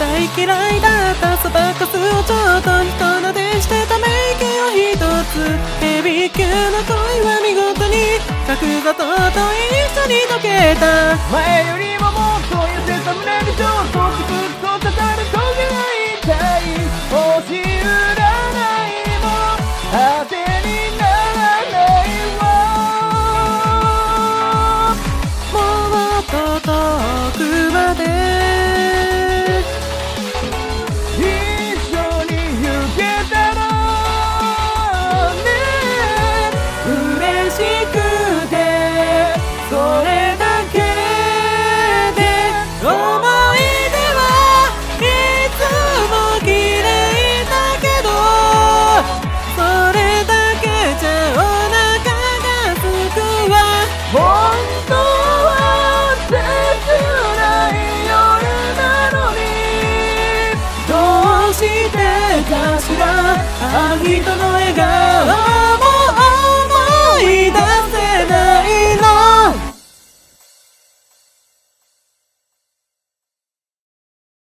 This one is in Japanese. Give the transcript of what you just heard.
大嫌いだったそばかすをちょっと人なでしてため息を一つヘビー級の恋は見事に角砂糖と一緒に溶けた前よりももっと痩せた胸にちょっとずつと刺さる棘が痛い星占いも当てにならないわもっと遠くまで本当は切ない夜なのにどうしてかしらあの人の笑顔